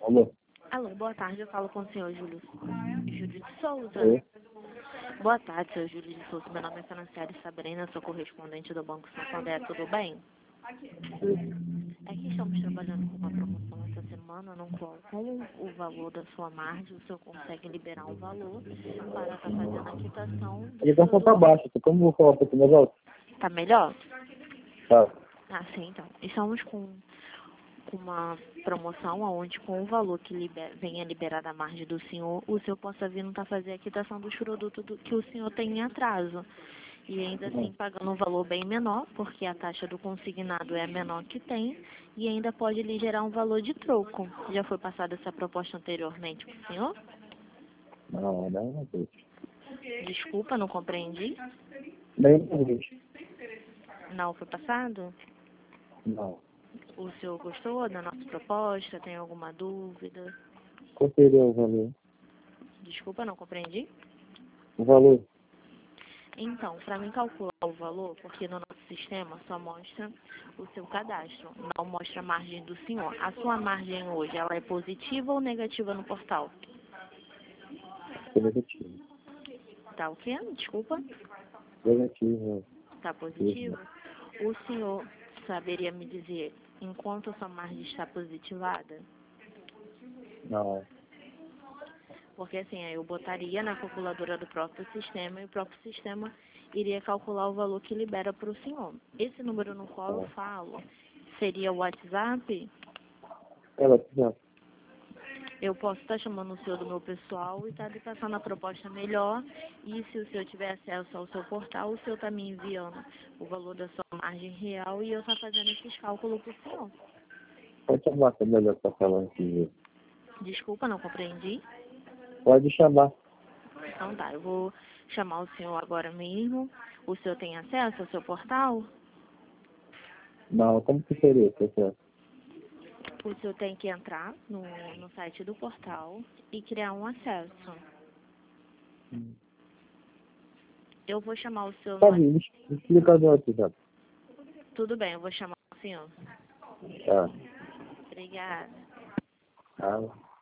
Alô? Alô, boa tarde, eu falo com o senhor Júlio de Souza. Oi? Boa tarde, senhor Júlio de Souza. Meu nome é Franciele Sabrina, sou correspondente do Banco Santander, tudo bem? É que estamos trabalhando com uma promoção essa semana, no qual, com o valor da sua margem, o senhor consegue liberar um valor para estar fazendo a quitação A do ligação tá produto. baixa, como vou falar um pouquinho mais alto? Tá melhor? Tá. Ah, sim, então. Estamos com uma promoção onde com o valor que venha liberar da margem do senhor, o senhor possa vir não fazer a quitação dos produtos que o senhor tem em atraso. E ainda assim pagando um valor bem menor, porque a taxa do consignado é a menor que tem, e ainda pode lhe gerar um valor de troco. Já foi passada essa proposta anteriormente para o senhor? Não sei. Desculpa, não compreendi. Nem existe. Não foi passado? Não. O senhor gostou da nossa proposta? Tem alguma dúvida? Qual seria o valor? Desculpa, não compreendi. O valor? Então, para mim calcular o valor, porque no nosso sistema só mostra o seu cadastro, não mostra a margem do senhor. A sua margem hoje, ela é positiva ou negativa no portal? Negativo. Tá o quê? Desculpa. Negativo. Tá positivo? O senhor saberia me dizer em quanto a sua margem está positivada? Não. Porque assim, aí eu botaria na calculadora do próprio sistema e o próprio sistema iria calcular o valor que libera para o senhor. Esse número no qual eu falo seria o WhatsApp. Ela, não. Eu posso estar chamando o senhor do meu pessoal e estar lhe passando a proposta melhor. E se o senhor tiver acesso ao seu portal, o senhor está me enviando o valor da sua margem real e eu estou fazendo esses cálculos para o senhor. Pode chamar, que é melhor pra falar aqui. Desculpa, não compreendi. Pode chamar. Então tá, eu vou chamar o senhor agora mesmo. O senhor tem acesso ao seu portal? Não, como que seria, pessoal? O senhor tem que entrar no site do portal e criar um acesso. Eu vou chamar o senhor Tá no... vindo, explica no WhatsApp. Tudo bem, eu vou chamar o senhor. Tá. Obrigada. Tá.